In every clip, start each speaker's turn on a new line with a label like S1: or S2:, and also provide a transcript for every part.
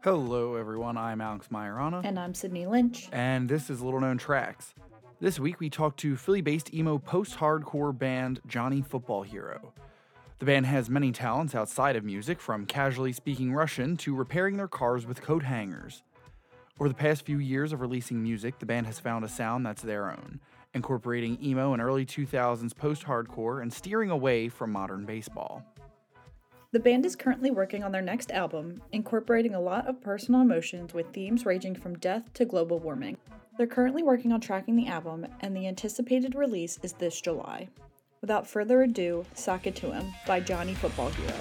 S1: Hello, everyone. I'm Alex Majorana.
S2: And I'm Sydney Lynch.
S1: And this is Little Known Tracks. This week we talked to Philly-based emo post-hardcore band Johnny Football Hero. The band has many talents outside of music, from casually speaking Russian to repairing their cars with coat hangers. Over the past few years of releasing music, the band has found a sound that's their own, incorporating emo and early 2000s post-hardcore and steering away from modern baseball.
S2: The band is currently working on their next album, incorporating a lot of personal emotions with themes ranging from death to global warming. They're currently working on tracking the album, and the anticipated release is this July. Without further ado, Sock It To Him by Johnny Football Hero.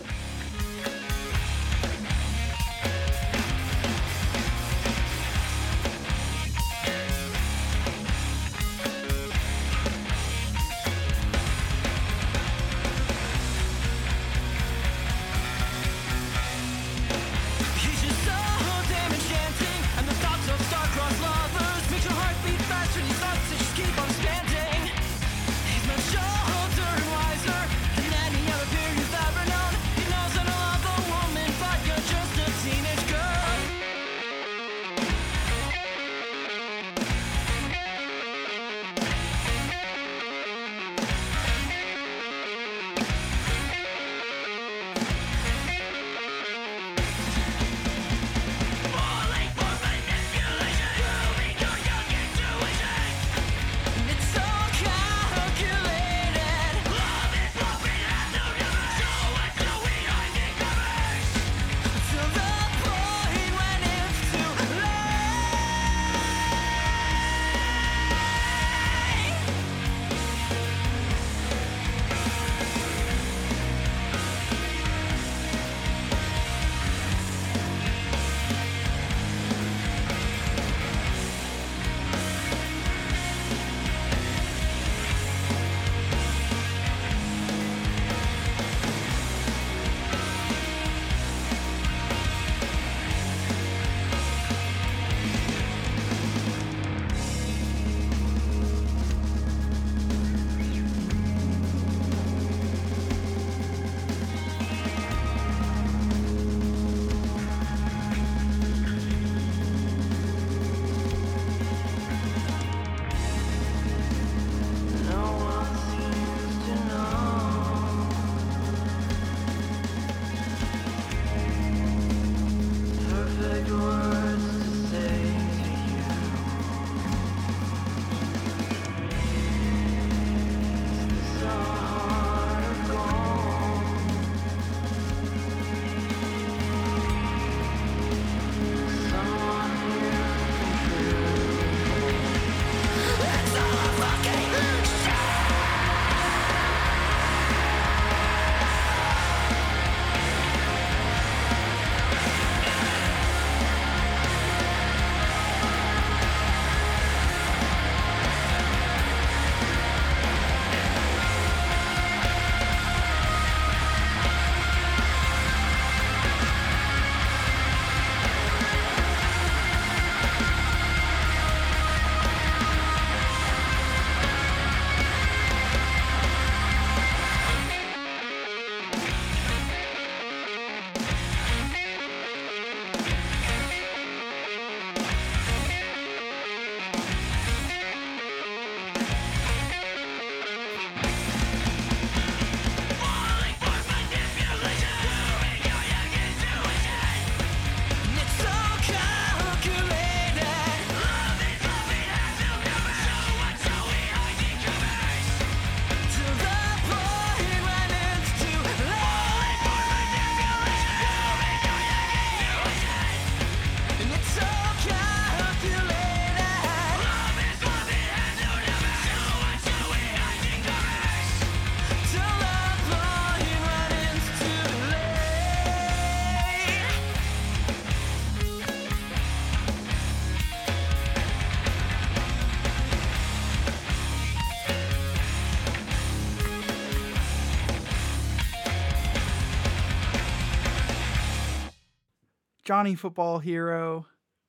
S1: Johnny Football Hero,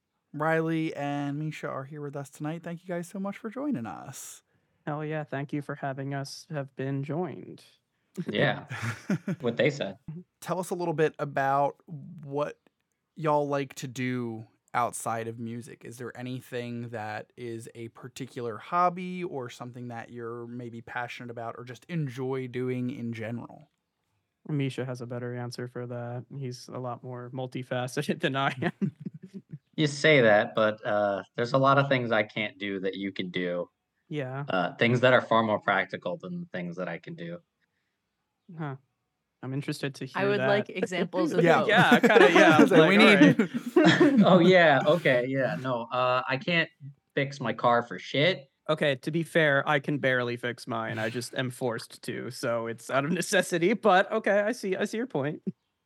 S1: Riley, and Misha are here with us tonight. Thank you guys so much for joining us.
S3: Hell yeah, thank you for having us have been joined.
S4: Yeah, what they said.
S1: Tell us a little bit about what y'all like to do outside of music? Is there anything that is a particular hobby or something that you're maybe passionate about or just enjoy doing in general?
S3: Misha has a better answer for that. He's a lot more multifaceted than I am.
S4: You say that, but there's a lot of things I can't do that you can do.
S3: Yeah.
S4: Things that are far more practical than the things that I can do.
S3: Huh. I'm interested to hear
S2: I would
S3: that.
S2: like examples of
S1: Yeah.
S2: both.
S3: Yeah, kind of. Yeah. I was
S1: So
S3: like,
S1: we
S3: all
S1: need.
S3: right.
S4: Oh yeah, okay, yeah. No, I can't fix my car for shit.
S3: Okay, to be fair, I can barely fix mine. I just am forced to, so it's out of necessity. But okay, I see your point.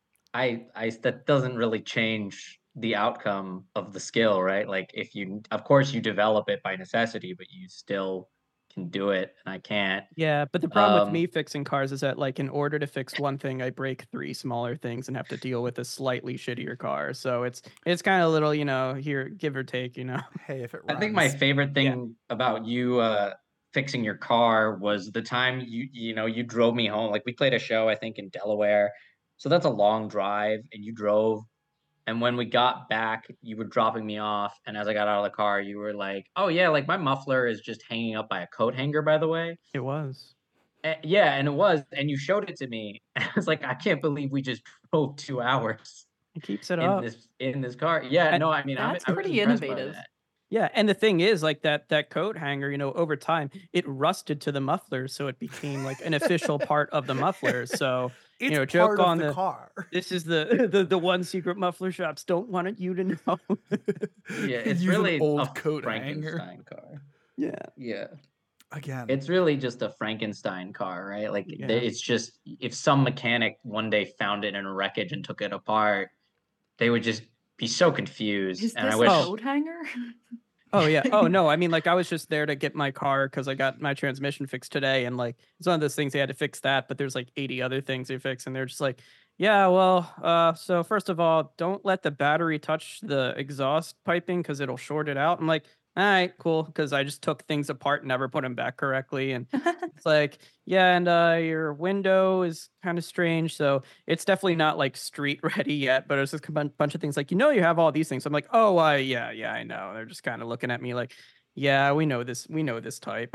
S4: I that doesn't really change the outcome of the skill, right? Like if you, of course, you develop it by necessity, but you still can do it, and I can't.
S3: Yeah, but the problem with
S4: Um,
S3: me fixing cars is that, like, in order to fix one thing, I break three smaller things and have to deal with a slightly shittier car. So it's kind of a little, here, give or take.
S1: Hey, if it
S4: I think my
S1: runs.
S4: favorite
S3: Yeah.
S4: thing about you fixing your car was the time you drove me home. Like we played a show, I think, in Delaware. So that's a long drive, and you drove. And when we got back, you were dropping me off. And as I got out of the car, you were like, "Oh yeah, like my muffler is just hanging up by a coat hanger, by the way."
S3: It was.
S4: Yeah, and it was. And you showed it to me. And I was like, I can't believe we just drove 2 hours
S3: It keeps it
S4: in
S3: up.
S4: this car. Yeah,
S3: And
S4: no, I mean,
S2: That's
S4: I was
S2: pretty
S4: impressed by
S2: innovative.
S4: that.
S3: yeah, and the thing is, like that coat hanger, over time, it rusted to the muffler, so it became like an official part of the muffler. So
S1: It's
S3: joke
S1: part of
S3: on
S1: the car.
S3: this is the one secret muffler shops don't want you to know.
S4: Yeah, it's
S1: Use an
S4: really
S1: old
S4: a
S1: coat hanger.
S4: Frankenstein car.
S3: Yeah.
S4: Yeah.
S1: Again.
S4: It's really just a Frankenstein car, right? Like
S3: Yeah.
S4: it's just if some mechanic one day found it in a wreckage and took it apart, they would just be so confused.
S2: Is
S4: And I
S2: this
S4: wish
S2: a coat hanger?
S3: Oh yeah. Oh no. I mean, like I was just there to get my car because I got my transmission fixed today, and like it's one of those things they had to fix that, but there's like 80 other things they fix, and they're just like, yeah, well, so first of all, don't let the battery touch the exhaust piping because it'll short it out. I'm like, all right, cool, because I just took things apart and never put them back correctly, and it's like, yeah, and your window is kind of strange, so it's definitely not like street ready yet, but it's just a bunch of things like, you have all these things. I'm like, oh, yeah, I know. They're just kind of looking at me like, yeah, we know this type.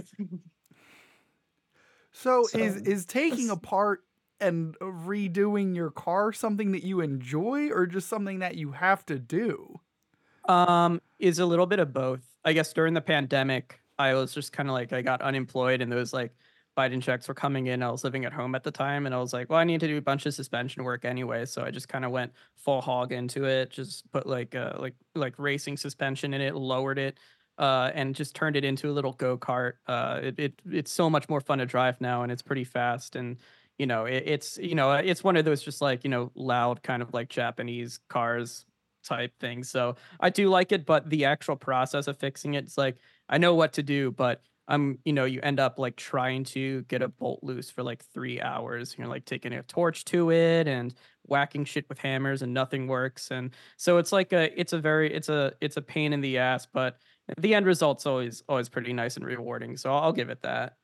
S1: So
S4: So,
S1: is taking
S2: let's-
S1: apart and redoing your car something that you enjoy or just something that you have to do?
S3: Is a little bit of both. I guess during the pandemic, I was just kind of like I got unemployed and those like Biden checks were coming in. I was living at home at the time and I was like, well, I need to do a bunch of suspension work anyway. So I just kind of went full hog into it, just put like racing suspension in it, lowered it, and just turned it into a little go-kart. It's so much more fun to drive now and it's pretty fast and it's one of those just like, loud kind of like Japanese cars type thing. So I do like it, but the actual process of fixing it's like I know what to do, but you end up like trying to get a bolt loose for like 3 hours. You're like taking a torch to it and whacking shit with hammers and nothing works. And so it's like it's a pain in the ass, but the end result's always pretty nice and rewarding. So I'll give it that.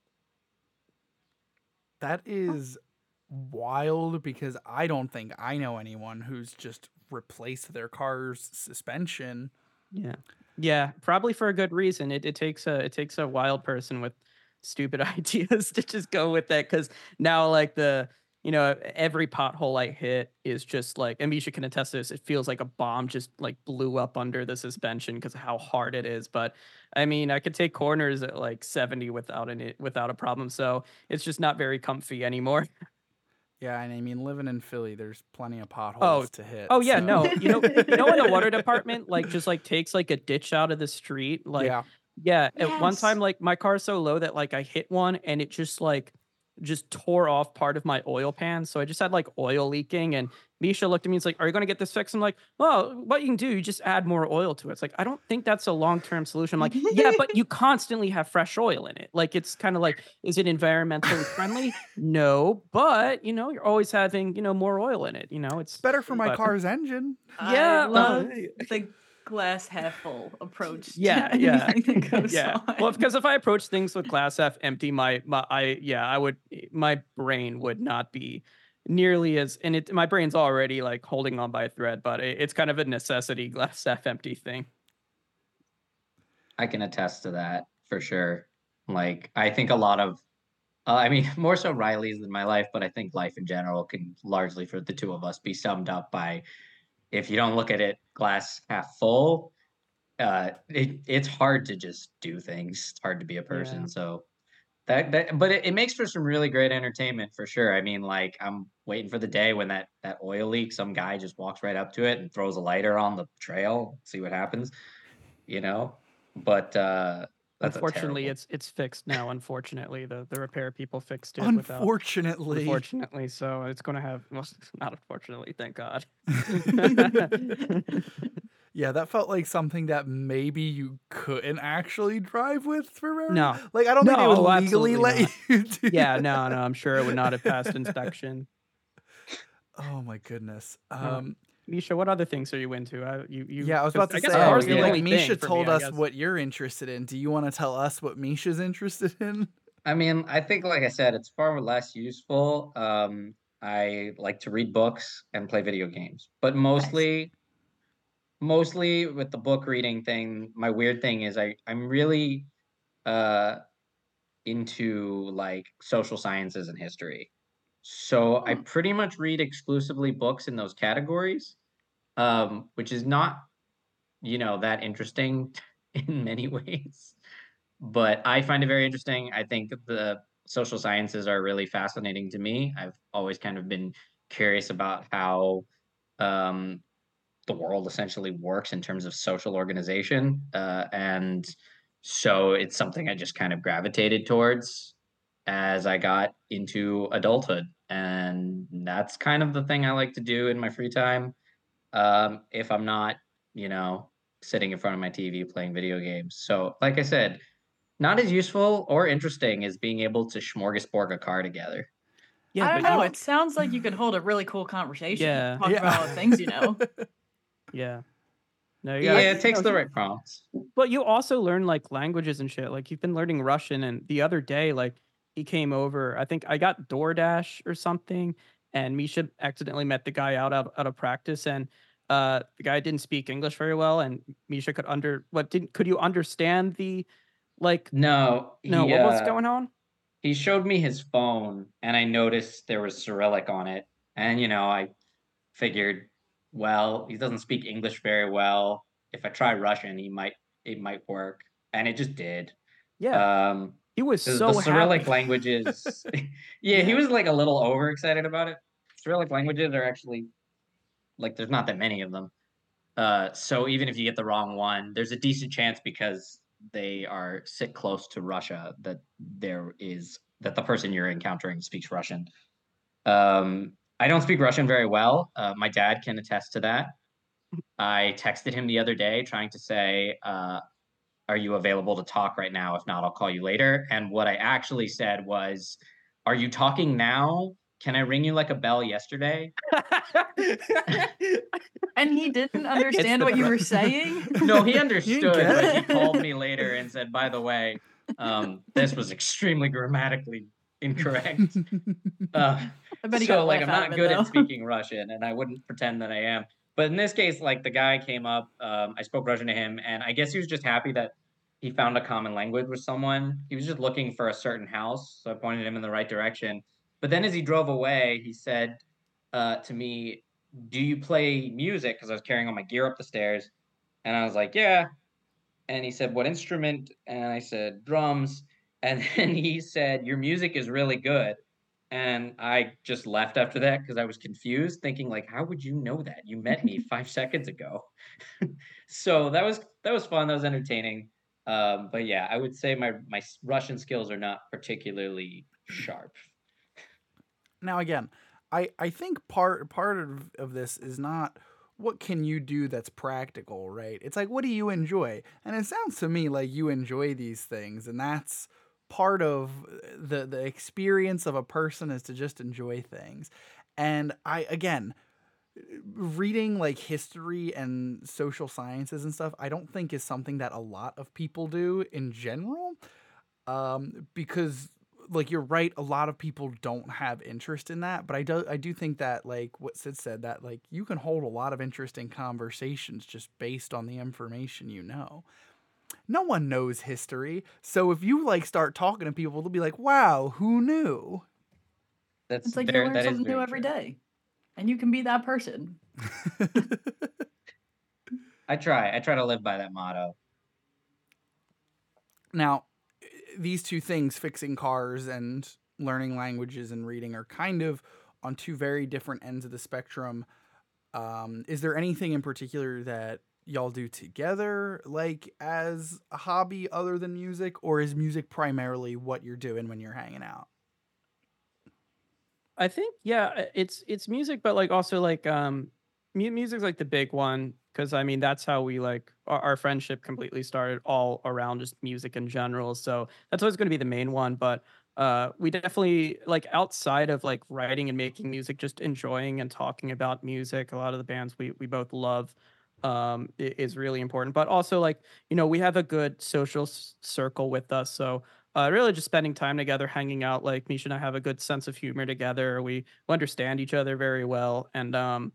S1: That is wild because I don't think I know anyone who's just replaced their car's suspension.
S3: Yeah. Yeah, probably for a good reason. It takes a wild person with stupid ideas to just go with that because now like every pothole I hit is just like, and Misha can attest to this, it feels like a bomb just like blew up under the suspension because of how hard it is. But I mean, I could take corners at like 70 without a problem. So it's just not very comfy anymore.
S1: Yeah, and I mean, living in Philly, there's plenty of
S3: Oh,
S1: potholes to hit.
S3: oh yeah,
S1: so-
S3: no. When the water department like just like takes like a ditch out of the street, like
S1: yeah.
S3: yeah, at one
S2: Yes.
S3: time like my car's so low that like I hit one and it just tore off part of my oil pan. So I just had like oil leaking and Misha looked at me and was like, are you going to get this fixed? I'm like, well, what you can do, you just add more oil to it. It's like, I don't think that's a long-term solution. I'm like, yeah, but you constantly have fresh oil in it. Like, it's kind of like, is it environmentally friendly? No, but you're always having, more oil in it. It's
S1: Better for my
S3: but-
S1: car's engine.
S3: Yeah,
S2: I love
S3: well,
S2: the glass half full approach. to
S3: Yeah.
S2: anything that goes
S3: Yeah.
S2: on.
S3: Well, because if I approach things with glass half empty, my brain would not be nearly as, and my brain's already like holding on by a thread, but it's kind of a necessity glass half empty thing.
S4: I can attest to that for sure. Like, I think a lot of, I mean, more so Riley's than my life, but I think life in general can largely, for the two of us, be summed up by if you don't look at it glass half full, it's hard to just do things. It's hard to be a person.
S3: Yeah.
S4: So but it makes for some really great entertainment for sure. I mean, like I'm waiting for the day when that oil leak, some guy just walks right up to it and throws a lighter on the trail, see what happens, you know? But that's a
S3: Unfortunately,
S4: terrible.
S3: it's fixed now. Unfortunately, the repair people fixed it without.
S1: Unfortunately.
S3: Unfortunately, so it's going to have. Well, not unfortunately, thank God.
S1: Yeah, that felt like something that maybe you couldn't actually drive with for very.
S3: No.
S1: Like I don't think they would
S3: No,
S1: legally
S3: absolutely
S1: let
S3: not.
S1: you do.
S3: Yeah, no, I'm sure it would not have passed inspection.
S1: Oh my goodness.
S3: Misha, what other things are you into? You
S1: Yeah, I was about to
S3: I guess
S1: say.
S3: cars
S4: yeah.
S3: are the
S1: Like
S3: only
S1: Misha
S3: thing for
S1: told
S3: me, I
S1: us
S3: guess.
S1: what you're interested in. Do you want to tell us what Misha's interested in?
S4: I mean, I think, like I said, it's far less useful. I like to read books and play video games, but
S2: Nice.
S4: mostly with the book reading thing, my weird thing is I'm really uh into like social sciences and history. So I
S2: Hmm.
S4: pretty much read exclusively books in those categories, which is not, that interesting in many ways. But I find it very interesting. I think the social sciences are really fascinating to me. I've always kind of been curious about how um, the world essentially works in terms of social organization. And so it's something I just kind of gravitated towards as I got into adulthood. And that's kind of the thing I like to do in my free time. If I'm not, you know, sitting in front of my TV playing video games. So, like I said, not as useful or interesting as being able to smorgasbord a car together.
S3: Yeah,
S2: I don't
S3: but
S2: know. It sounds like you could hold a really cool conversation.
S3: Yeah.
S2: Talk about all the things you know.
S3: yeah. No, you
S4: Yeah,
S3: got.
S4: it takes the right prompts.
S3: But you also learn like languages and shit. Like you've been learning Russian, and the other day, like he came over. I think I got DoorDash or something, and Misha accidentally met the guy out of practice, and the guy didn't speak English very well, and Misha could you understand the like
S4: No,
S3: no
S4: he
S3: what was
S4: uh
S3: going on?
S4: he showed me his phone and I noticed there was Cyrillic on it. And I figured, well, he doesn't speak English very well. If I try Russian, it might work. And it just did.
S3: Yeah,
S4: Um
S3: he was
S4: the
S3: so
S4: Cyrillic
S3: happy.
S4: languages, yeah, he
S3: Yeah,
S4: was like a little overexcited about it. Cyrillic languages are actually like there's not that many of them. So even if you get the wrong one, there's a decent chance because they are sit close to Russia that the person you're encountering speaks Russian. I don't speak Russian very well. My dad can attest to that. I texted him the other day trying to say, "Are you available to talk right now? If not, I'll call you later." And what I actually said was, "Are you talking now? Can I ring you like a bell yesterday?"
S2: And he didn't
S3: it's
S2: understand
S3: the
S2: what you
S3: pro-
S2: were saying.
S4: No, he
S1: You didn't
S4: understood,
S1: get
S4: but he
S1: it?
S4: called me later and said, "By the way, this was extremely grammatically incorrect." Uh,
S2: I bet he got a
S4: so like
S2: laugh
S4: I'm
S2: out of
S4: not
S2: it
S4: good at
S2: though.
S4: speaking Russian, and I wouldn't pretend that I am. But in this case, like the guy came up, I spoke Russian to him, and I guess he was just happy that he found a common language with someone. He was just looking for a certain house, so I pointed him in the right direction. But then as he drove away, he said to me, "Do you play music?" Because I was carrying all my gear up the stairs, and I was like, "Yeah." And he said, "What instrument?" And I said, "Drums." And then he said, "Your music is really good." And I just left after that because I was confused, thinking like, "How would you know that? You met me 5 seconds ago." So that was fun. That was entertaining. But yeah, I would say my Russian skills are not particularly sharp.
S1: Now again, I think part of this is not what can you do that's practical, right? It's like what do you enjoy? And it sounds to me like you enjoy these things, and that's part of the experience of a person is to just enjoy things. And I again, reading like history and social sciences and stuff, I don't think is something that a lot of people do in general. Because like you're right, a lot of people don't have interest in that, but I do think that, like what Sid said, that like you can hold a lot of interesting conversations just based on the information you know. No one knows history, so if you like start talking to people, they'll be like, "Wow, who knew?"
S2: It's like you learn
S4: That is
S2: something new
S4: very
S2: every
S4: true.
S2: day, and you can be that person.
S4: I try to live by that motto.
S1: Now, these two things, fixing cars and learning languages and reading, are kind of on two very different ends of the spectrum. Is there anything in particular that y'all do together, like as a hobby other than music, or is music primarily what you're doing when you're hanging out?
S3: I think it's music, but like also like music's like the big one because I mean that's how we like our friendship completely started all around just music in general. So that's always going to be the main one. But we definitely like outside of like writing and making music, just enjoying and talking about music. A lot of the bands we both love is really important. But also like we have a good social circle with us. So really just spending time together, hanging out. Like Misha and I have a good sense of humor together. We understand each other very well, and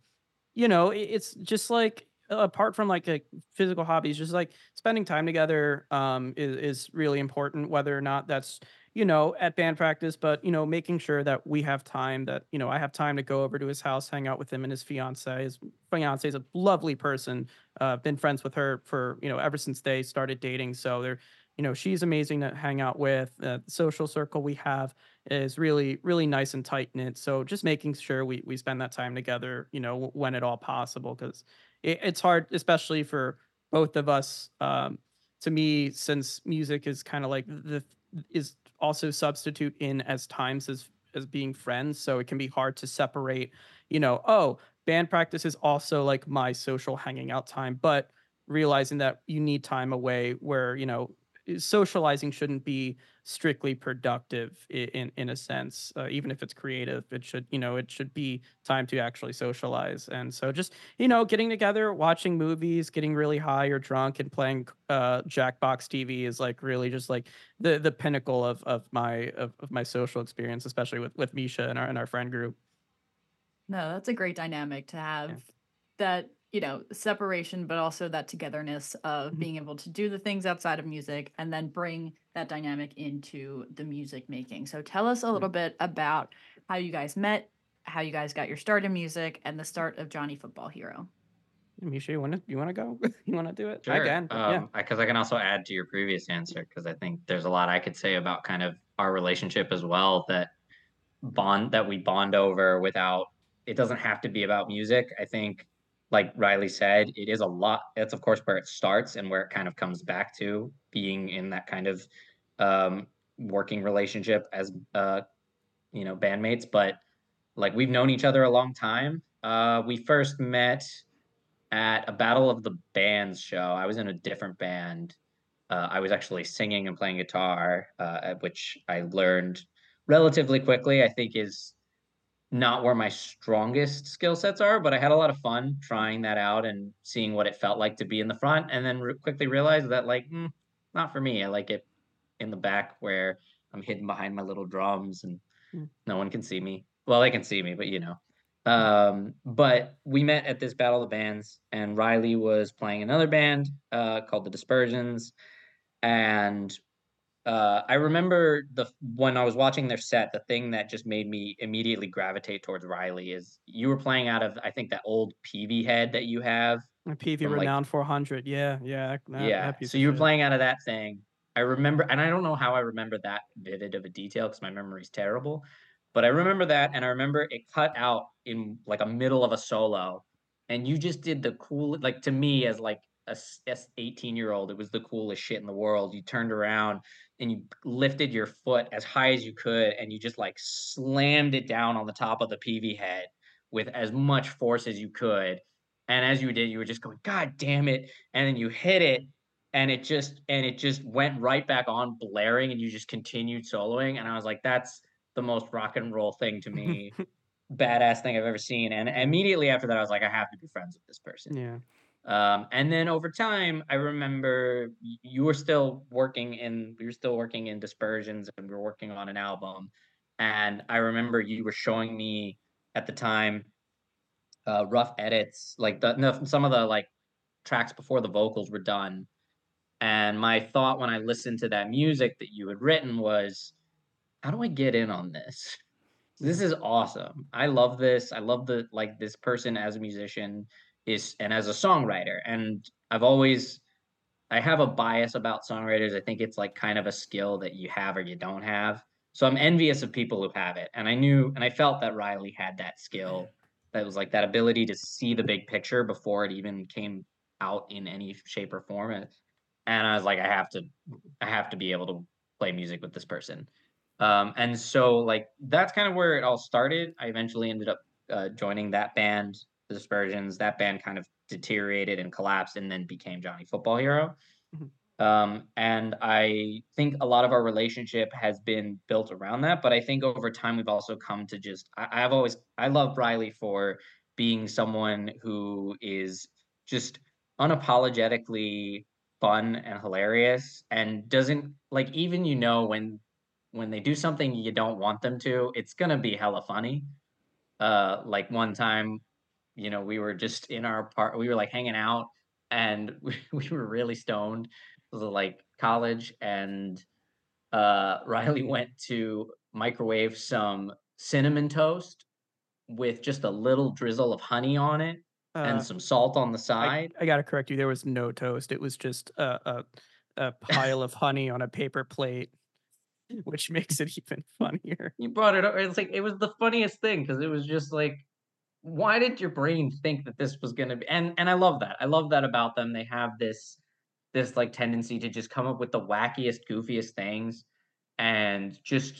S3: it's just like apart from like a physical hobbies, just like spending time together is really important. Whether or not that's at band practice, but making sure that we have time. That I have time to go over to his house, hang out with him and his fiance. His fiance is a lovely person. Been friends with her for ever since they started dating. So they're she's amazing to hang out with. The social circle we have is really, really nice and tight knit. So just making sure we spend that time together, when at all possible, because it's hard, especially for both of us. To me, since music is kind of like the is also substitute in as times as being friends, so it can be hard to separate. Oh, band practice is also like my social hanging out time, but realizing that you need time away where socializing shouldn't be strictly productive in a sense, even if it's creative. It should it should be time to actually socialize. And so just getting together, watching movies, getting really high or drunk, and playing Jackbox TV is like really just like the pinnacle of my social experience, especially with Misha and our friend group.
S2: No, that's a great dynamic to
S3: Yeah.
S2: have, that, separation, but also that togetherness of
S3: Mhm.
S2: being able to do the things outside of music and then bring that dynamic into the music making. So tell us a
S3: Yeah.
S2: little bit about how you guys met, how you guys got your start in music, and the start of Johnny Football Hero.
S3: Misha, you wanna go? You wanna do it? I
S4: Sure.
S3: can, but yeah.
S4: Because I can also add to your previous answer because I think there's a lot I could say about kind of our relationship as well that we bond over without it doesn't have to be about music. I think, like Riley said, it is a lot. That's of course where it starts and where it kind of comes back to being in that kind of um, working relationship as bandmates. But like we've known each other a long time. We first met at a Battle of the Bands show. I was in a different band. I was actually singing and playing guitar, which I learned relatively quickly. I think is not where my strongest skill sets are, but I had a lot of fun trying that out and seeing what it felt like to be in the front, and then quickly realized that like, not for me. I like it in the back where I'm hidden behind my little drums and
S3: Mm,
S4: no one can see me. Well, they can see me, but. But we met at this Battle of the Bands, and Riley was playing another band called the Dispersions, and I remember when I was watching their set, the thing that just made me immediately gravitate towards Riley is you were playing out of I think that old PV head that you have
S3: a PV
S4: from like
S3: Renown 400. Yeah, yeah, that
S4: yeah.
S3: piece
S4: So
S3: of
S4: you were
S3: shit.
S4: playing out of that thing. I remember, and I don't know how I remember that vivid of a detail because my memory's terrible, but I remember that, and I remember it cut out in like a middle of a solo, and you just did the cool, like to me as like a 18-year-old, it was the coolest shit in the world. You turned around and you lifted your foot as high as you could, and you just like slammed it down on the top of the PV head with as much force as you could. And as you did, you were just going, God damn it, and then you hit it and it just went right back on blaring and you just continued soloing and I was like that's the most rock and roll thing to me, badass thing I've ever seen, and
S3: Yeah,
S4: immediately after that I was like I have to be friends with this person.
S3: yeah.
S4: And then over time, I remember you were still working in we were still working in Dispersions, and we were working on an album. And I remember you were showing me at the time rough edits, like the no, some of the like tracks before the vocals were done. And my thought when I listened to that music that you had written was, how do I get in on this? This
S3: Mhm.
S4: is awesome. I love this. I love the like this person as a musician is and as a songwriter. And I have a bias about songwriters. I think it's like kind of a skill that you have or you don't have. So I'm envious of people who have it. And I knew and I felt that Riley had that skill. That was like that ability to see the big picture before it even came out in any shape or form. And I was like, I have to be able to play music with this person. And so like that's kind of where it all started. I eventually ended up joining that band, the Dispersions. That band kind of deteriorated and collapsed, and then became Johnny Football Hero.
S3: Mhm.
S4: And I think a lot of our relationship has been built around that. But I think over time we've also come to just I love Riley for being someone who is just unapologetically fun and hilarious and doesn't like even when they do something you don't want them to, it's gonna be hella funny. Like one time, we were just in our part we were like hanging out and we were really stoned. It was like college and Riley went to microwave some cinnamon toast with just a little drizzle of honey on it and
S3: Uh,
S4: some salt on the
S3: I
S4: side.
S3: I gotta correct you. There was no toast. It was just a pile of honey on a paper plate, which makes it even funnier.
S4: You brought it up. It's like it was the funniest thing because it was just like, why did your brain think that this was gonna be? And I love that. I love that about them. They have this like tendency to just come up with the wackiest, goofiest things and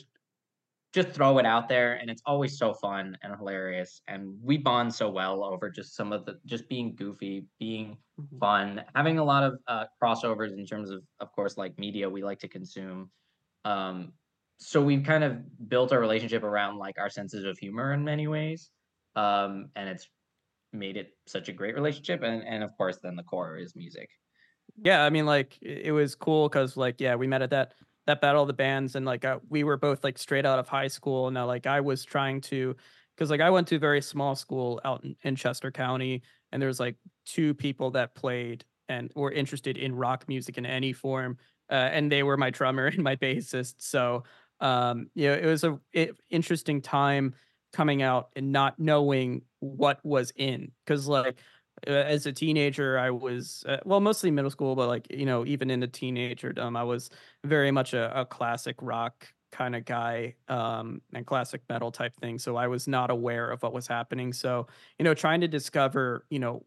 S4: just throw it out there. And it's always so fun and hilarious. And we bond so well over just some of the just being goofy, being
S3: Mhm.
S4: fun, having a lot of crossovers in terms of course, like media we like to consume. Um, so we've kind of built our relationship around like our senses of humor in many ways. And it's made it such a great relationship. And of course, then the core is music.
S3: Yeah, I mean, like it was cool because, like, yeah, we met at that battle of the bands, and like we were both like straight out of high school. Now, like I was trying to, because like I went to a very small school out in Chester County, and there's like two people that played and were interested in rock music in any form, and they were my drummer and my bassist. So, yeah, it was interesting time coming out and not knowing what was in, because like as a teenager, I was well, mostly middle school, but like even in the teenagerdom, I was very much a classic rock kind of guy, and classic metal type thing. So I was not aware of what was happening. So trying to discover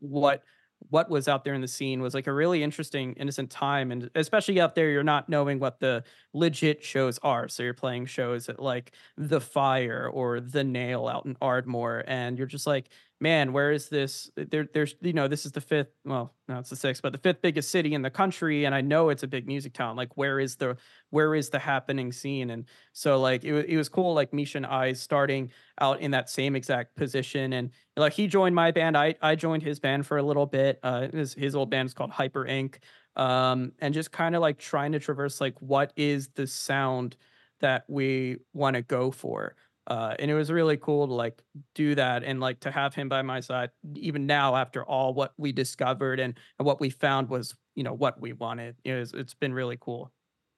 S3: what was out there in the scene was like a really interesting, innocent time, and especially out there, you're not knowing what the legit shows are. So you're playing shows at like the Fire or the Nail out in Ardmore, and you're just like, man, where is this? There's this is the fifth, well, no, it's the sixth, but the fifth biggest city in the country, and I know it's a big music town. Like, where is the happening scene? And so like it was cool, like Misha and I starting out in that same exact position, and like he joined my band, I joined his band for a little bit. His old band is called Hyper Inc. And just kind of like trying to traverse like what is the sound that we want to go for. And it was really cool to like do that and like to have him by my side even now after all what we discovered and what we found was what we wanted. It's been really cool.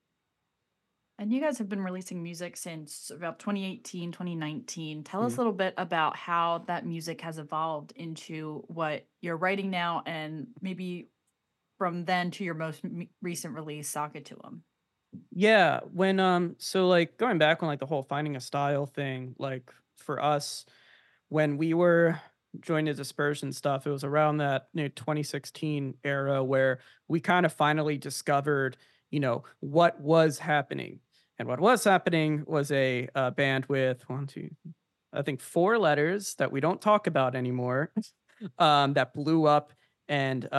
S2: And you guys have been releasing music since about 2018, 2019. Tell us
S3: Mhm.
S2: a little bit about how that music has evolved into what you're writing now and maybe from then to your most recent release, Sock It to 'Em.
S3: Yeah, when so like going back on like the whole finding a style thing, like for us when we were joining the dispersion stuff, it was around that 2016 era where we kind of finally discovered, what was happening. And what was happening was a band with one, two, I think four letters that we don't talk about anymore, that blew up and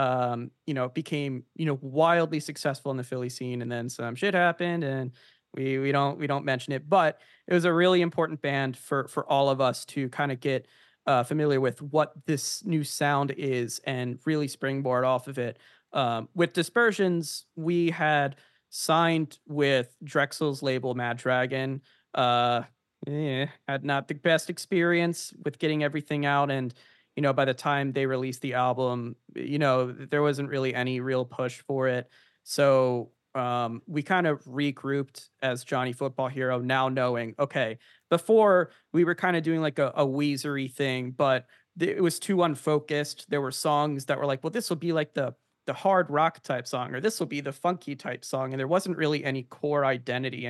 S3: became wildly successful in the Philly scene. And then some shit happened, and we don't mention it, but it was a really important band for all of us to kind of get familiar with what this new sound is and really springboard off of it. With Dispersions, we had signed with Drexel's label Mad Dragon. Uh, had not the best experience with getting everything out, and by the time they released the album, there wasn't really any real push for it. So we kind of regrouped as Johnny Football Hero, now knowing, okay, before we were kind of doing like a Weezery thing, but it was too unfocused. There were songs that were like, well, this will be like the hard rock type song, or this will be the funky type song, and there wasn't really any core identity,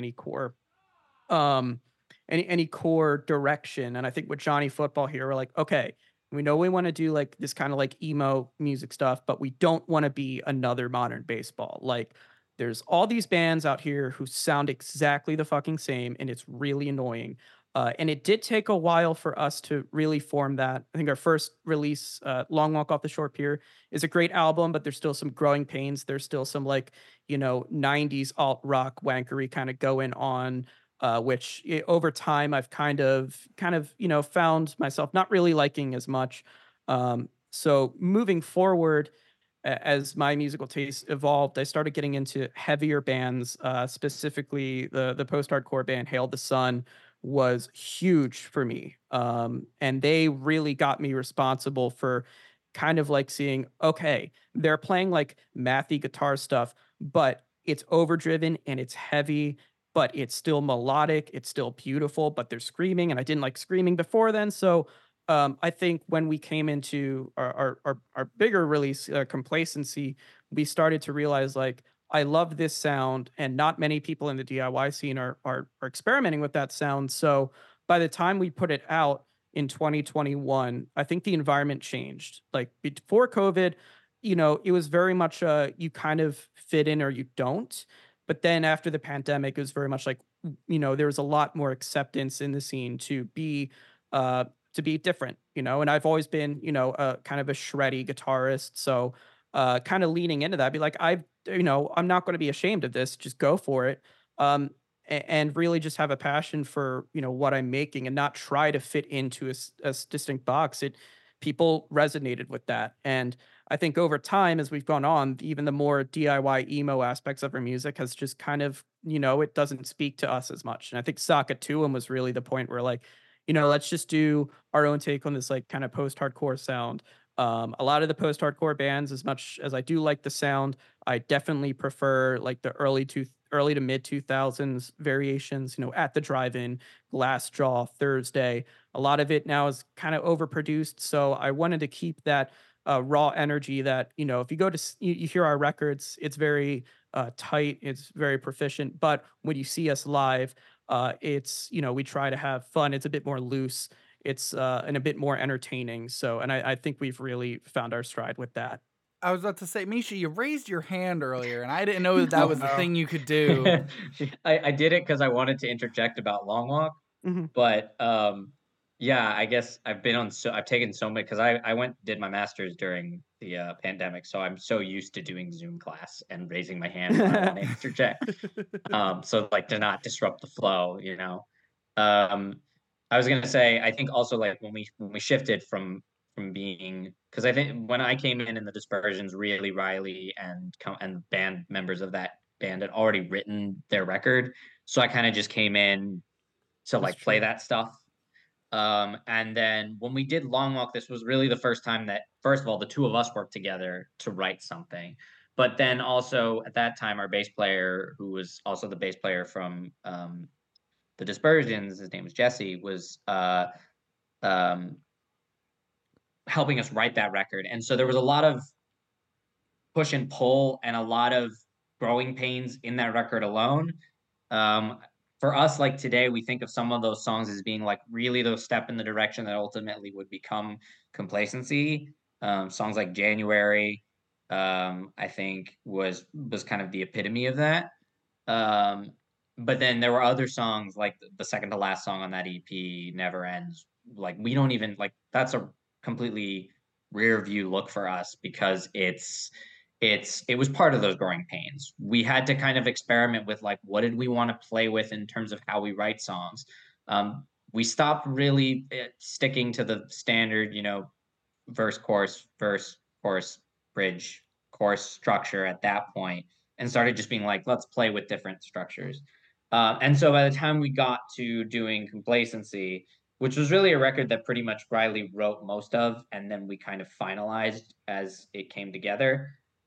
S3: um any core direction. And I think with Johnny Football here, we're like, okay, we know we want to do like this kind of like emo music stuff, but we don't want to be another modern baseball. Like there's all these bands out here who sound exactly the fucking same, and it's really annoying. And it did take a while for us to really form that. I think our first release, Long Walk Off the Short Pier, is a great album, but there's still some growing pains. There's still some like, 90s alt rock wankery kind of going on, which over time I've kind of found myself not really liking as much. So moving forward, as my musical taste evolved, I started getting into heavier bands. Specifically, the post-hardcore band Hail the Sun was huge for me, and they really got me responsible for kind of like seeing, okay, they're playing like mathy guitar stuff, but it's overdriven and it's heavy, but it's still melodic, it's still beautiful, but they're screaming, and I didn't like screaming before then. So I think when we came into our bigger release, Complacency, we started to realize like I love this sound, and not many people in the DIY scene are experimenting with that sound. So by the time we put it out in 2021, I think the environment changed. Like before COVID, it was very much you kind of fit in or you don't. But then after the pandemic, it was very much like, there was a lot more acceptance in the scene uh to be different, and I've always been, a kind of a shreddy guitarist. So kind of leaning into that, be like, I'm not going to be ashamed of this, just go for it. And really just have a passion for, what I'm making, and not try to fit into a distinct box. People resonated with that. And I think over time, as we've gone on, even the more DIY emo aspects of our music has just kind of, it doesn't speak to us as much. And I think Sakatuum was really the point where like, let's just do our own take on this like kind of post-hardcore sound. A lot of the post-hardcore bands, as much as I do like the sound, I definitely prefer like the early to mid 2000s variations, At the Drive-In, Glassjaw, Thursday. A lot of it now is kind of overproduced, so I wanted to keep that raw energy that, if you go to you hear our records, it's very tight, it's very proficient, but when you see us live, it's, we try to have fun, it's a bit more loose, it's and a bit more entertaining. So, and I think we've really found our stride with that.
S1: I was about to say, Misha, you raised your hand earlier, and I didn't know that that
S4: Oh
S1: was the
S4: no.
S1: thing you could do.
S4: I did it because I wanted to interject about Long Walk,
S3: Mhm.
S4: but yeah, I guess I've taken so many because I went did my master's during the pandemic, so I'm so used to doing Zoom class and raising my hand when I want to interject. So like to not disrupt the flow, you know. Um, I was gonna say, I think also like when we shifted from being because I think when I came in the Dispersions, really Riley and band members of that band had already written their record, so I kind of just came in to
S3: That's
S4: like play
S3: true.
S4: that stuff. And then when we did Long Walk, this was really the first time that, first of all, the two of us worked together to write something. But then also at that time, our bass player, who was also the bass player from the Dispersions, his name was Jesse, was um, helping us write that record. And so there was a lot of push and pull and a lot of growing pains in that record alone. Um, for us, like today, we think of some of those songs as being like really those step in the direction that ultimately would become Complacency. Songs like January, I think was kind of the epitome of that. Um, but then there were other songs like the second to last song on that EP, Never Ends. Like we don't even like that's a completely rear view look for us because it was part of those growing pains. We had to kind of experiment with like what did we want to play with in terms of how we write songs. we stopped really sticking to the standard, verse, chorus, bridge, chorus structure at that point, and started just being like, let's play with different structures. And so by the time we got to doing Complacency, which was really a record that pretty much Riley wrote most of, and then we kind of finalized as it came together.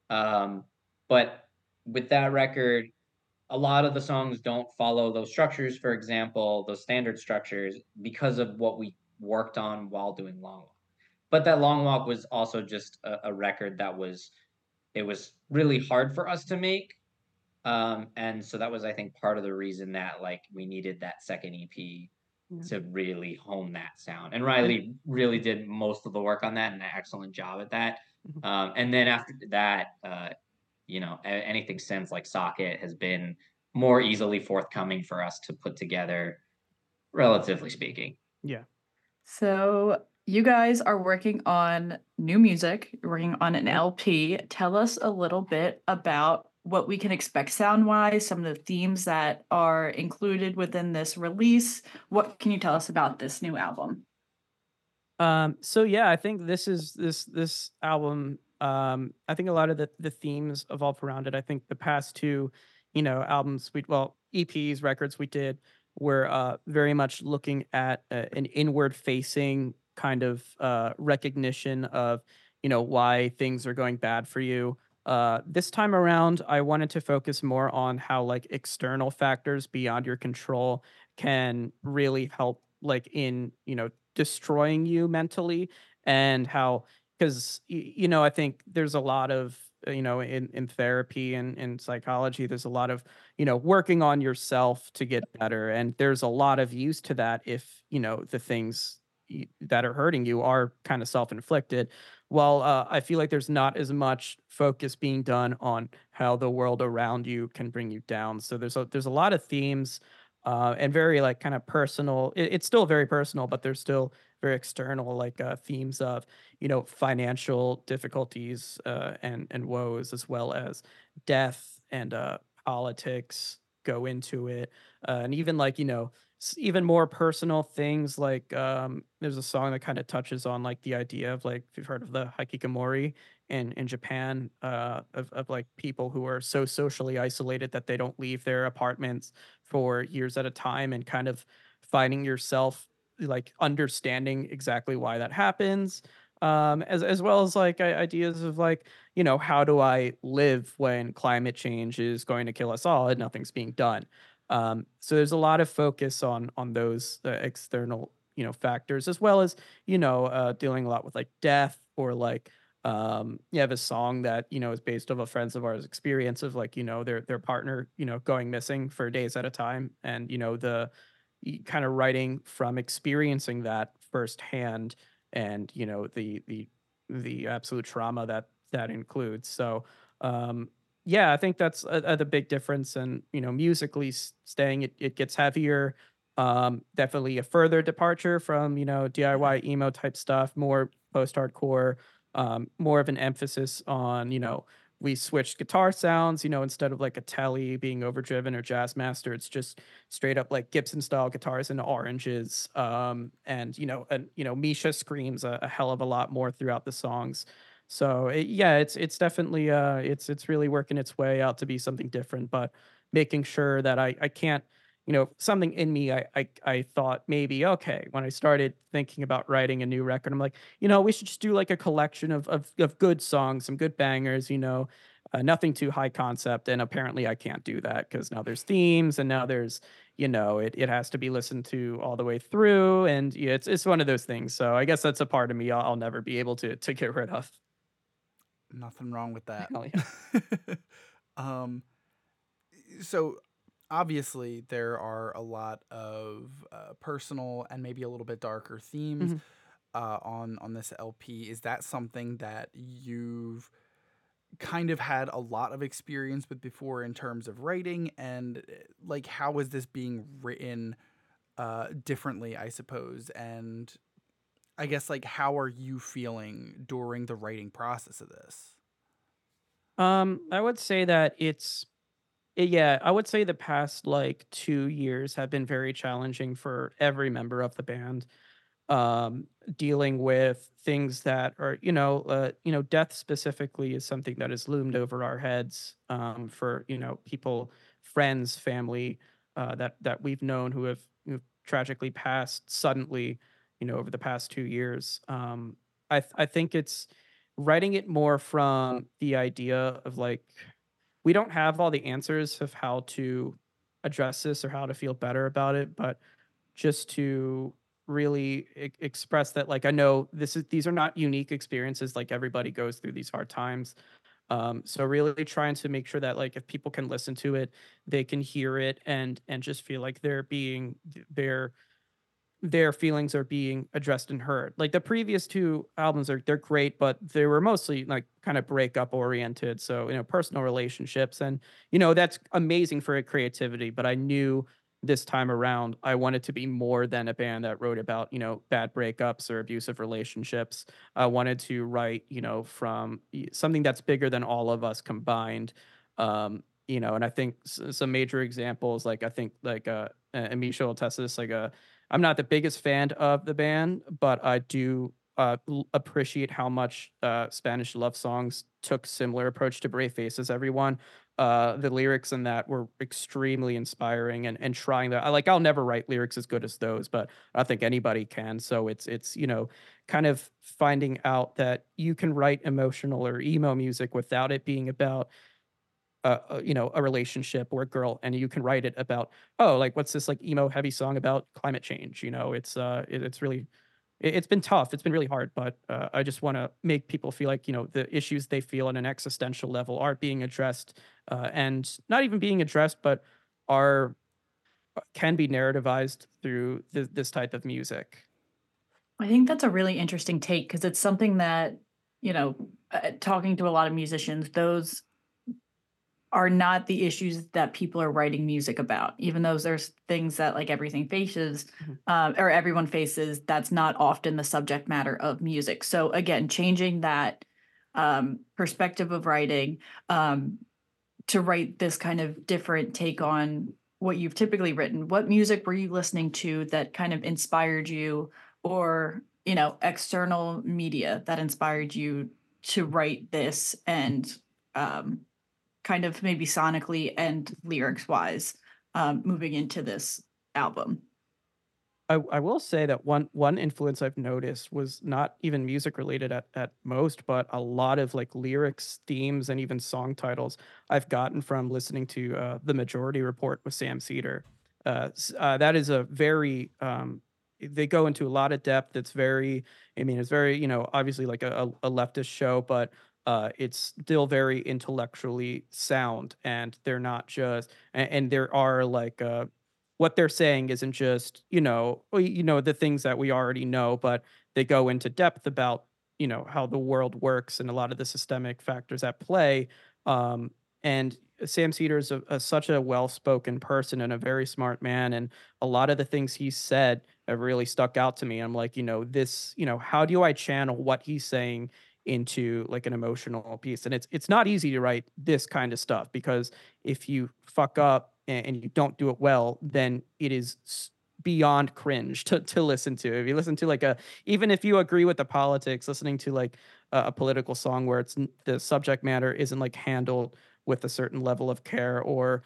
S4: But with that record, a lot of the songs don't follow those structures, for example, those standard structures, because of what we worked on while doing Long Walk. But that Long Walk was also just a record that was really hard for us to make. And so that was, I think, part of the reason that like we needed that second EP
S3: Yeah.
S4: to really hone that sound. And Riley really did most of the work on that and an excellent job at that. And then after that, anything since like Socket has been more easily forthcoming for us to put together, relatively speaking.
S3: Yeah.
S2: So you guys are working on new music, you're working on an LP. Tell us a little bit about what we can expect sound-wise, some of the themes that are included within this release. What can you tell us about this new album?
S3: So yeah, I think this album, I think a lot of the themes evolve around it. I think the past two, albums EPs, records we did were very much looking at an inward facing kind of recognition of, why things are going bad for you. This time around, I wanted to focus more on how like external factors beyond your control can really help like in, destroying you mentally, and how, because I think there's a lot of in therapy and in psychology, there's a lot of working on yourself to get better, and there's a lot of use to that if the things that are hurting you are kind of self-inflicted. Well, I feel like there's not as much focus being done on how the world around you can bring you down. So there's a lot of themes, and very like kind of personal. It's still very personal, but there's still very external like themes of financial difficulties, and woes, as well as death and politics go into it, and even like even more personal things like there's a song that kind of touches on like the idea of like, if you've heard of the hikikomori in Japan, of like people who are so socially isolated that they don't leave their apartments for years at a time, and kind of finding yourself like understanding exactly why that happens, as well as like ideas of like how do I live when climate change is going to kill us all and nothing's being done. So there's a lot of focus on those external factors, as well as dealing a lot with like death, or like you have a song that is based off a friends of ours experience of like their partner going missing for days at a time, and the kind of writing from experiencing that firsthand, and the absolute trauma that includes. So yeah, I think that's the big difference. And musically staying, it gets heavier. Definitely a further departure from DIY emo type stuff, more post-hardcore, more of an emphasis on we switched guitar sounds, instead of like a Tele being overdriven or Jazzmaster, it's just straight up like Gibson style guitars and oranges. And Misha screams a hell of a lot more throughout the songs. So yeah, it's definitely it's really working its way out to be something different, but making sure that I can't, something in me, I thought maybe, okay, when I started thinking about writing a new record, I'm like, we should just do like a collection of good songs, some good bangers, nothing too high concept. And apparently I can't do that, because now there's themes, and now there's, it has to be listened to all the way through. And yeah, it's one of those things. So I guess that's a part of me I'll never be able to get rid of.
S1: Nothing wrong with that.
S3: Hell yeah.
S1: So obviously there are a lot of personal and maybe a little bit darker themes on this LP. Is that something that you've kind of had a lot of experience with before in terms of writing? And like, how is this being written differently, I suppose? And I guess like, how are you feeling during the writing process of this?
S3: I would say that it's Yeah, I would say the past like 2 years have been very challenging for every member of the band. um, Dealing with things that are, death specifically is something that has loomed over our heads, for people, friends, family, that we've known who've tragically passed suddenly, over the past 2 years. I think it's writing it more from the idea of like we don't have all the answers of how to address this or how to feel better about it, but just to really express that like I know these are not unique experiences, like everybody goes through these hard times. So really trying to make sure that like if people can listen to it, they can hear it and just feel like their feelings are being addressed and heard. Like the previous two albums they're great, but they were mostly like kind of breakup oriented. So, personal relationships and that's amazing for creativity, but I knew this time around I wanted to be more than a band that wrote about, bad breakups or abusive relationships. I wanted to write, from something that's bigger than all of us combined. And I think some major examples, like I think like and Misha will attest to this, like I'm not the biggest fan of the band, but I do appreciate how much Spanish love songs took similar approach to Brave Faces Everyone. The lyrics in that were extremely inspiring and trying that. I'll never write lyrics as good as those, but I think anybody can. So it's kind of finding out that you can write emotional or emo music without it being about a relationship or a girl, and you can write it about, oh, like what's this like emo heavy song about climate change. It's really it's been tough, it's been really hard, but I just want to make people feel like the issues they feel on an existential level are being addressed, and not even being addressed, but are can be narrativized through this type of music.
S2: I think that's a really interesting take because it's something that, talking to a lot of musicians, those are not the issues that people are writing music about. Even though there's things that like everything faces,
S3: Mhm.
S2: or everyone faces, that's not often the subject matter of music. So again, changing that perspective of writing, um, to write this kind of different take on what you've typically written. What music were you listening to that kind of inspired you, or external media that inspired you to write this, and um, kind of maybe sonically and lyrics wise, moving into this album?
S3: I will say that one influence I've noticed was not even music related at most, but a lot of like lyrics, themes, and even song titles I've gotten from listening to the Majority Report with Sam Cedar. That is a very they go into a lot of depth. It's very, I mean, it's very obviously like a leftist show, but it's still very intellectually sound, and they're not just and there are like what they're saying isn't just, the things that we already know, but they go into depth about, how the world works and a lot of the systemic factors at play. And Sam Cedar is such a well-spoken person and a very smart man. And a lot of the things he said have really stuck out to me. I'm like, how do I channel what he's saying into like an emotional piece? And it's not easy to write this kind of stuff because if you fuck up and you don't do it well, then it is beyond cringe to listen to. If you listen to like even if you agree with the politics, listening to like a political song where the subject matter isn't like handled with a certain level of care or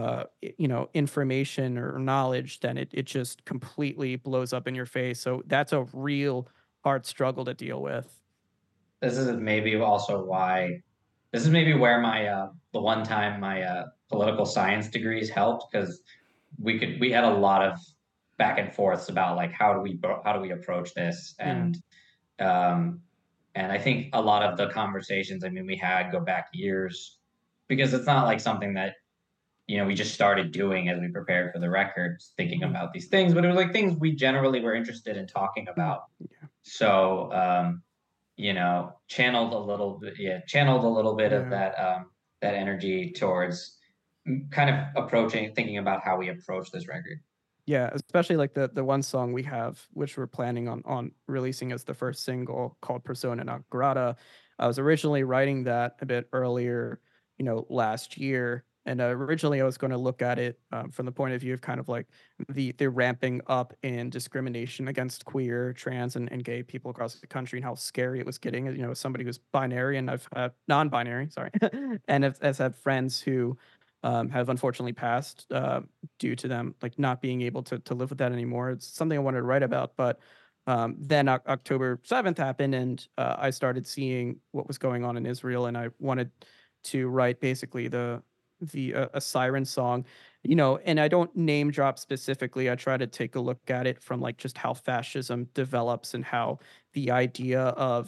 S3: information or knowledge, then it just completely blows up in your face. So that's a real hard struggle to deal with.
S4: This is maybe also why this is maybe where my the one time my political science degrees helped because we had a lot of back and forths about like how do we approach this
S3: Yeah.
S4: um and I think a lot of the conversations I mean we had go back years because it's not like something that we just started doing as we prepared for the records thinking
S3: Mhm.
S4: about these things but it was like things we generally were interested in talking
S3: Mm.
S4: about
S3: Yeah.
S4: so channeled a little bit of
S3: Yeah.
S4: that energy towards kind of thinking about how we approach this record.
S3: Yeah, especially like the one song we have, which we're planning on releasing as the first single called Persona non grata. I was originally writing that a bit earlier, last year. And originally I was going to look at it from the point of view of kind of like the ramping up in discrimination against queer, trans, and gay people across the country, and how scary it was getting. You know, as somebody who's binary, and I've non-binary, sorry, and has had friends who have unfortunately passed due to them like not being able to live with that anymore. It's something I wanted to write about, but then October 7th happened, and I started seeing what was going on in Israel, and I wanted to write basically a siren song, you know, and I don't name drop specifically. I try to take a look at it from like just how fascism develops and how the idea of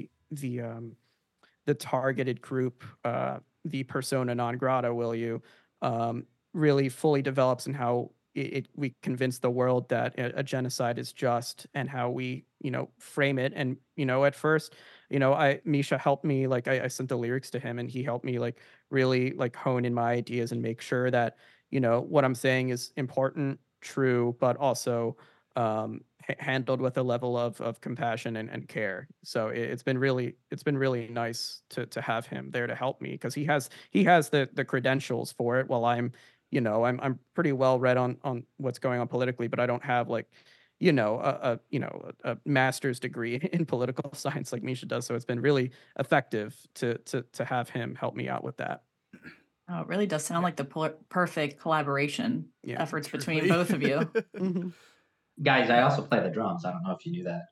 S3: the targeted group, the persona non grata, will you, really fully develops, and how we convince the world that a genocide is just, and how we, you know, frame it. And, you know, at first, you know, Misha helped me, like I sent the lyrics to him, and he helped me like really like hone in my ideas and make sure that, you know, what I'm saying is important, true, but also handled with a level of compassion and care. So it's been really nice to have him there to help me, because he has the credentials for it, while I'm, you know, I'm pretty well read on what's going on politically, but I don't have like, you know, a master's degree in political science like Misha does. So it's been really effective to have him help me out with that.
S2: Oh, it really does sound like the perfect collaboration efforts between both of you.
S3: Mm-hmm.
S4: Guys, I also play the drums. I don't know if you knew that.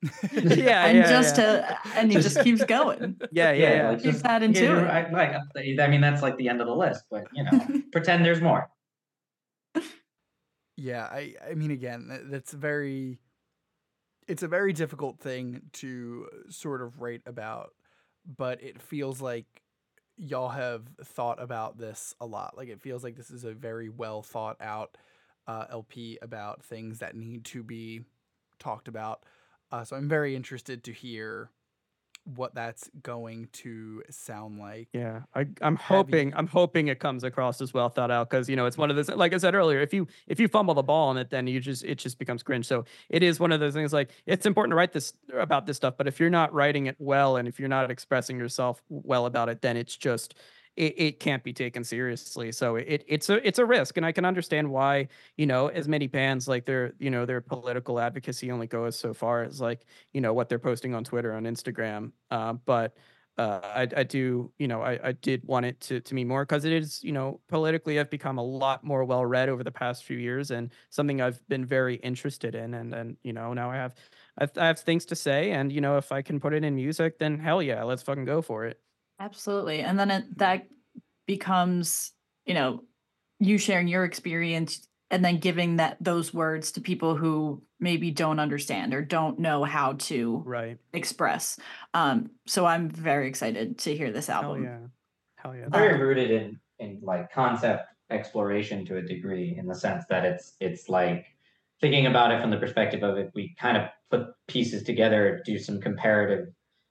S2: And he just keeps going.
S3: Yeah.
S4: Like
S2: Keeps adding to it.
S4: I mean, that's like the end of the list, but you know, pretend there's more.
S1: Yeah, I mean, again, it's a very difficult thing to sort of write about, but it feels like y'all have thought about this a lot. Like, it feels like this is a very well thought out LP about things that need to be talked about. So I'm very interested to hear what that's going to sound like.
S3: Yeah, I'm hoping it comes across as well thought out, because, you know, it's one of those, like I said earlier, if you fumble the ball on it, then it just becomes cringe. So it is one of those things, like, it's important to write this about this stuff, but if you're not writing it well, and if you're not expressing yourself well about it, then it's just it can't be taken seriously. So it's a risk, and I can understand why, you know, as many bands, like their political advocacy only goes so far as, like, you know, what they're posting on Twitter, on Instagram. But I do, you know, I did want it to mean more, because it is, you know, politically I've become a lot more well read over the past few years, and something I've been very interested in, and you know, now I have things to say, and, you know, if I can put it in music, then hell yeah, let's fucking go for it.
S2: Absolutely. And then that becomes, you know, you sharing your experience, and then giving those words to people who maybe don't understand or don't know how to express. So I'm very excited to hear this album.
S3: Hell yeah.
S4: Very rooted in like concept exploration to a degree, in the sense that it's like thinking about it from the perspective of, if we kind of put pieces together, do some comparative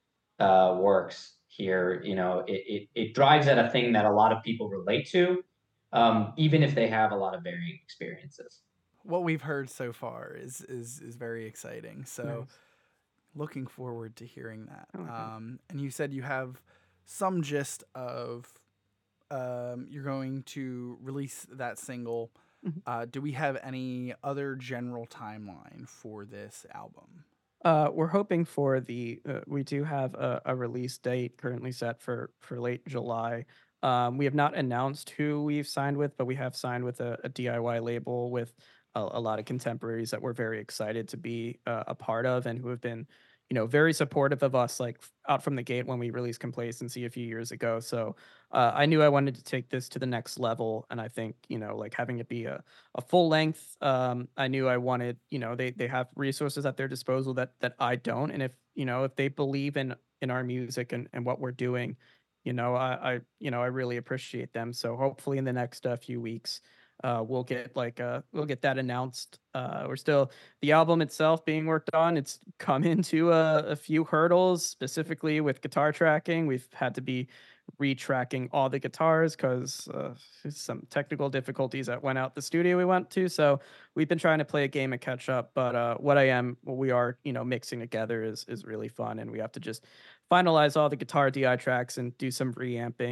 S4: works here, you know, it drives at a thing that a lot of people relate to, even if they have a lot of varying experiences.
S1: What we've heard so far is very exciting. So
S3: nice.
S1: Looking forward to hearing that.
S3: Okay.
S1: And you said you have some gist of you're going to release that single.
S3: Mm-hmm.
S1: Do we have any other general timeline for this album?
S3: We're hoping for we do have a release date currently set for late July. We have not announced who we've signed with, but we have signed with a DIY label with a lot of contemporaries that we're very excited to be a part of, and who have been, you know, very supportive of us, like out from the gate when we released Complacency a few years ago. So I knew I wanted to take this to the next level, and I think, you know, like having it be a full length, I knew I wanted, you know, they have resources at their disposal that I don't, and if, you know, if they believe in our music and what we're doing, you know, I you know, I really appreciate them. So hopefully in the next few weeks, we'll get that announced. We're still, the album itself being worked on. It's come into a few hurdles, specifically with guitar tracking. We've had to be retracking all the guitars because some technical difficulties that went out the studio we went to. So we've been trying to play a game of catch up. But what we are, you know, mixing together is really fun, and we have to just finalize all the guitar DI tracks and do some reamping.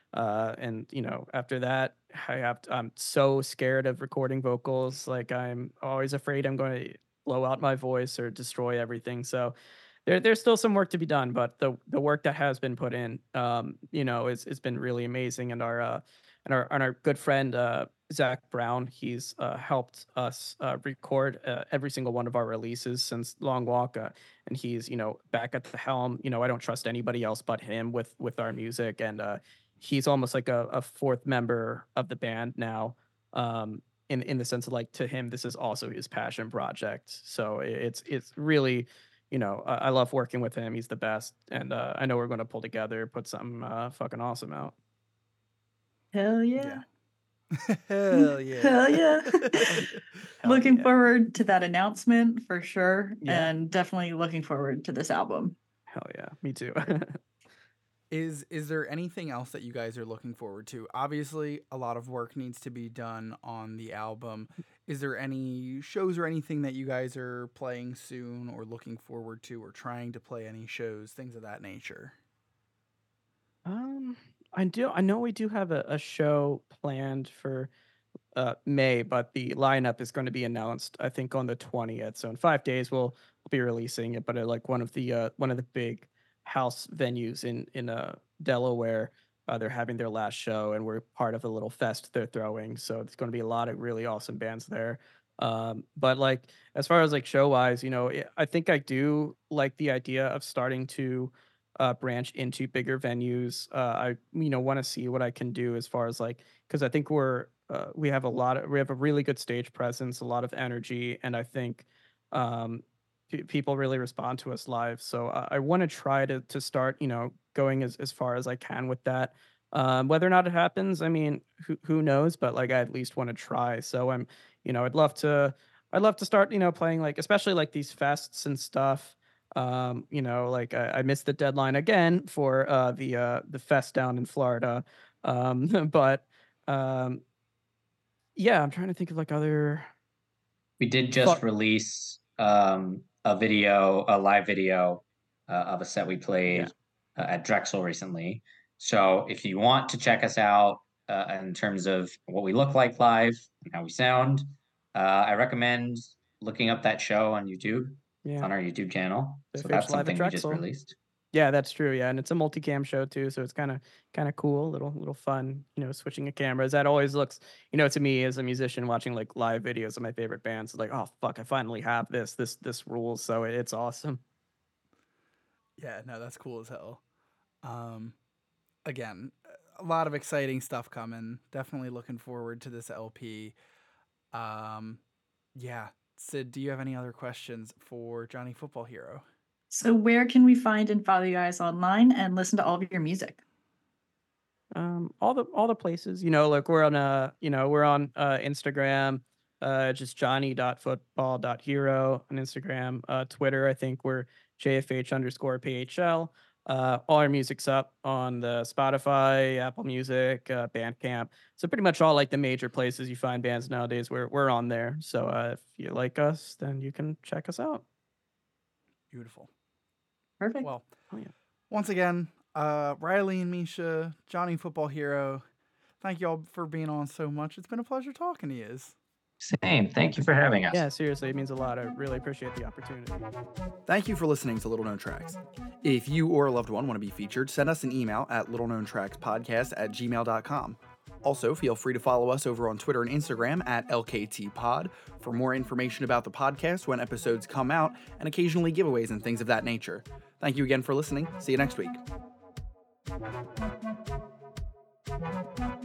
S3: And after that, I'm so scared of recording vocals. Like, I'm always afraid I'm going to blow out my voice or destroy everything. So there's still some work to be done, but the work that has been put in, it's been really amazing. And our good friend Zach Brown, he's helped us record every single one of our releases since Long Walk, and he's back at the helm. I don't trust anybody else but him with our music, and he's almost like a fourth member of the band now. In the sense of, like, to him, this is also his passion project. So it's really, I love working with him. He's the best, and I know we're going to pull together, put something fucking awesome out.
S2: Hell yeah.
S1: Hell yeah.
S2: Hell yeah. Looking
S3: yeah.
S2: forward to that announcement for sure.
S3: Yeah.
S2: And definitely looking forward to this album.
S3: Hell yeah, me too.
S1: Is there anything else that you guys are looking forward to? Obviously, a lot of work needs to be done on the album. Is there any shows or anything that you guys are playing soon or looking forward to, or trying to play any shows, things of that nature?
S3: I know we do have a show planned for May, but the lineup is going to be announced, I think, on the 20th. So in 5 days, we'll be releasing it. But at, like, one of the big house venues in Delaware, they're having their last show, and we're part of the little fest they're throwing. So it's going to be a lot of really awesome bands there. But, like, as far as, like, show wise, I think I do like the idea of starting to branch into bigger venues. I want to see what I can do as far as, like, because I think we have a really good stage presence, a lot of energy, and I think people really respond to us live. So I want to try to start, going as far as I can with that. Whether or not it happens, I mean, who knows? But, like, I at least want to try. So I'd love to start, playing, like, especially, like, these fests and stuff. Like, I missed the deadline again for the fest down in Florida. But yeah, I'm trying to think of, like, other.
S4: We did just release a live video of a set we played at Drexel recently. So if you want to check us out in terms of what we look like live and how we sound, I recommend looking up that show on YouTube. It's on our YouTube channel. So that's something we just released.
S3: Yeah, that's true. Yeah, and it's a multicam show too, so it's kind of cool, little fun, switching of cameras. That always looks, to me as a musician watching, like, live videos of my favorite bands, like, oh fuck, I finally have this rules. So it's awesome.
S1: Yeah, no, that's cool as hell. Again, a lot of exciting stuff coming. Definitely looking forward to this LP. Yeah. Sid, do you have any other questions for Johnny Football Hero?
S2: So where can we find and follow you guys online and listen to all of your music?
S3: All the places, like, we're on Instagram, just johnny.football.hero on Instagram. Twitter, I think we're JFH_PHL. All our music's up on the Spotify, Apple Music, Bandcamp. So pretty much all, like, the major places you find bands nowadays, we're on there. So if you like us, then you can check us out.
S1: Beautiful.
S2: Perfect.
S1: Well, once again, Riley and Misha, Johnny Football Hero, thank you all for being on so much. It's been a pleasure talking to you.
S4: Same. Thank you for having us.
S3: Yeah, seriously, it means a lot. I really appreciate the opportunity.
S1: Thank you for listening to Little Known Tracks. If you or a loved one want to be featured, send us an email at littleknowntrackspodcast@gmail.com. Also, feel free to follow us over on Twitter and Instagram at LKTPod for more information about the podcast, when episodes come out, and occasionally giveaways and things of that nature. Thank you again for listening. See you next week.